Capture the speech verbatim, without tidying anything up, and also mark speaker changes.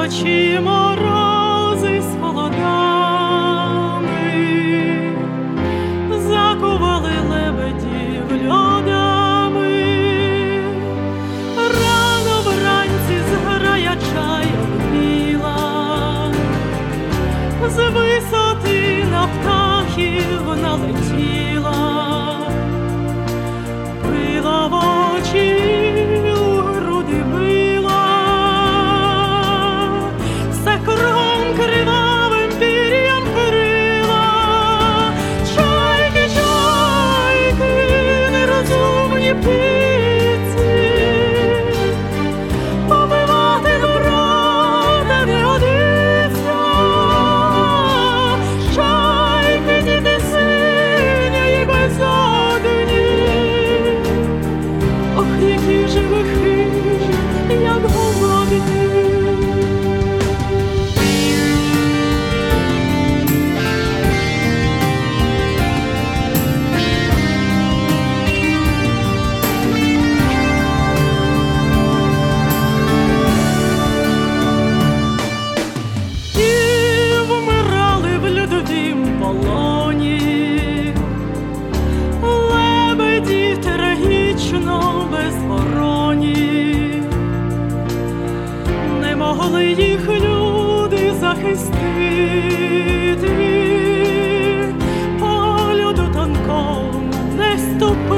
Speaker 1: Палючі морози з холодами закували лебедів льодами. Рано вранці зграя чайок біла з висоти на птахів налетіла, пила в очі, у груди била, все кругом кривавим пір'ям вкрила. Чайки, чайки, нерозумні птиці, побивати доброта не годиться. Чайки, діти сині й безодні, ох, які ж ви хижі, як голодні. І вмирали в льодовім полоні лебеді трагічно безборонні. Не могли їх люди захистити, по льоду тонкому не ступити.